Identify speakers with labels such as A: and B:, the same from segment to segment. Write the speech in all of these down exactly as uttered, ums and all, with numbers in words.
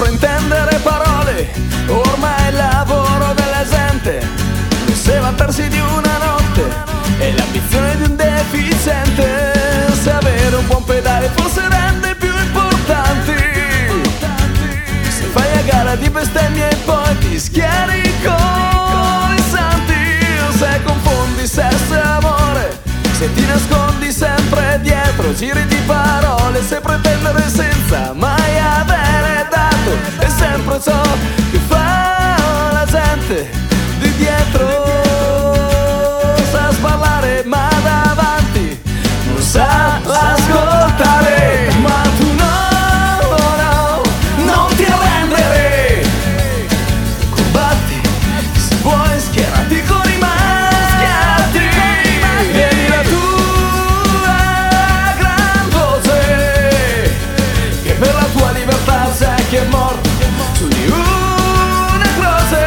A: sempre intendere parole, ormai il lavoro della gente non sa vantarsi di una notte e l'ambizione di un deficiente. Se avere un buon pedale forse rende più importanti, se fai a gara di bestemmie e poi ti schieri con i santi, se confondi sesso e amore, se ti nascondi sempre dietro giri di parole, se pretendere senza mai avere dato è sempre ciò che fa la gente di dietro. Sa sballare ma davanti non sa ascoltare, ma tu no, no, non ti arrendere, combatti se vuoi, schierati con i maschiati, vieni la tua gran voce, che per la tua libertà sai che è morto su di una croce.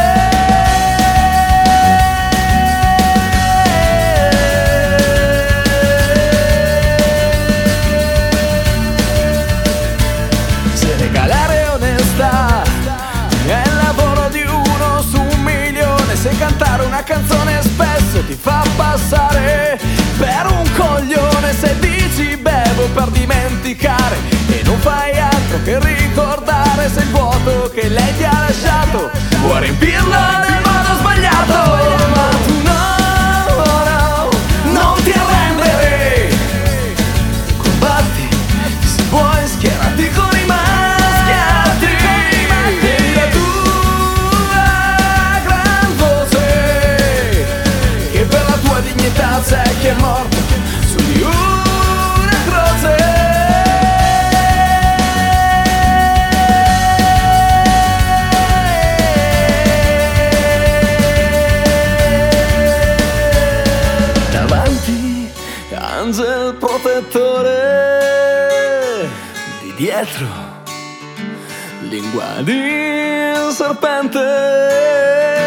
A: Se regalare onestà è il lavoro di uno su un milione, se cantare una canzone spesso ti fa passare per un coglione, se dici bevo per dimenticare e non fai altro che ricordare, se il vuoto che lei ti ha lasciato vuoi riempirlo nel modo sbagliato, ma tu no, no, non ti arrendere, combatti se vuoi, schierati con i maschiati, vieni la tua gran voce, che per la tua dignità sai che è morto su di una croce. Davanti angel protettore, di dietro lingua di serpente.